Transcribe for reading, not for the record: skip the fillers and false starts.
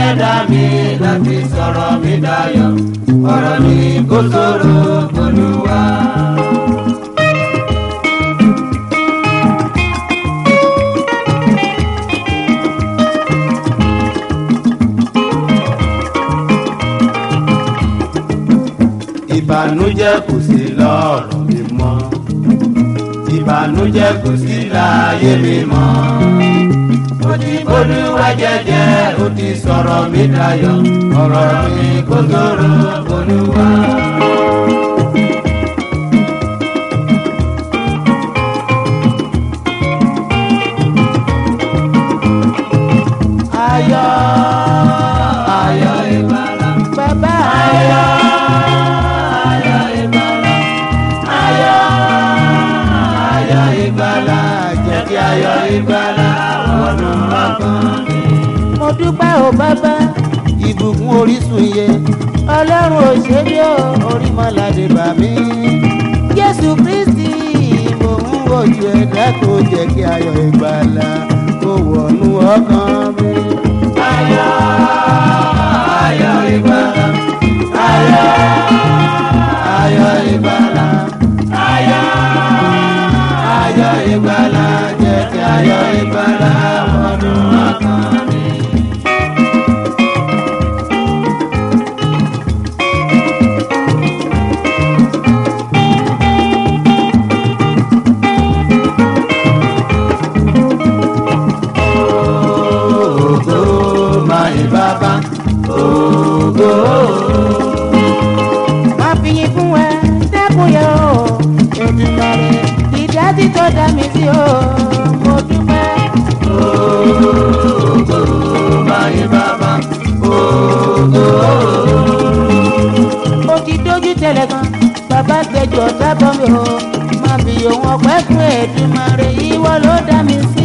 ẹlẹ́dàá mi láti sọ̀rọ̀ mi dayọ̀ ọ̀rọ̀ mi kò ṣòro Olúwa. Ìbànújẹ́ kò sí lọ́rọ̀ mi mọ́, ìbànújẹ́ kò sí láyé mi mọ́. Ó ti b'Olúwa jẹ́jẹ́, ó ti sọ̀rọ̀ mi dayọ̀, ọ̀rọ̀ mi kò ṣòro Olúwa. Ayọ̀, ayọ̀ ìgbàlà, bàbá ayọ̀. Ayọ̀ ìgbàlà wọnú ọkàn mi. Mo dúpẹ́ o bàbá, ìbùkún orísun iye, Ọlọ́run ò ṣe bí o, orí mọ́ládé bà mí. Jésù Kristi mò ń wojú ẹ̀dá tó jẹ́ kí ayọ̀ ìgbàlà kó wọnú ọkàn mi. Ayọ̀, ayọ̀ ìgbàlà, ayọ̀, ayọ̀ ìgbàlà, ayọ̀, ayọ̀ ìgbàlà. Ayọ̀ ìgbàlà wọnú ọkàn mi. Ògo máa yí bàbá, ògo. Má fi yín fún ẹ, dẹ́kun yẹ o, Èdùmàrè, ìdásí tó dá mi sí o. Ògo máa yí bàbá, ògo. Ó ti dójú tẹ́lẹ̀ kan, bàbá gbẹjọ sábọ mi o, má fi òun ọpẹ́ fún Èdùmàrè, ìwọ ló dá mi sí.